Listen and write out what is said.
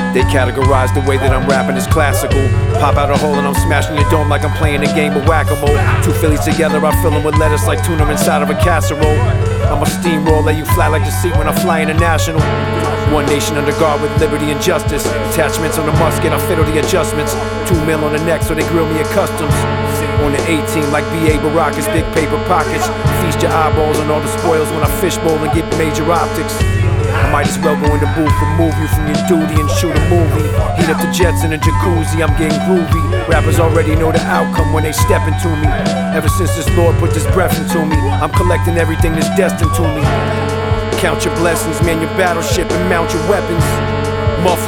They categorize the way that I'm rapping as classical. Pop out a hole and I'm smashing your dome like I'm playing a game of whack-a-mole. Two Phillies together, I fill them with lettuce like tuna inside of a casserole. I'm a steamroll, lay you flat like the seat when I fly international. One nation under guard with liberty and justice. Attachments on the musket, I fiddle the adjustments. 2 mil on the neck so they grill me at customs. On the 18 like B.A. Baracus, big paper pockets. Feast your eyeballs on all the spoils when I fishbowl and get major optics. I might as well go in the booth, remove you from your duty and shoot a movie. Heat up the jets in a jacuzzi, I'm getting groovy. Rappers already know the outcome when they step into me. Ever since this Lord put this breath into me, I'm collecting everything that's destined to me. Count your blessings, man your battleship and mount your weapons. Muffle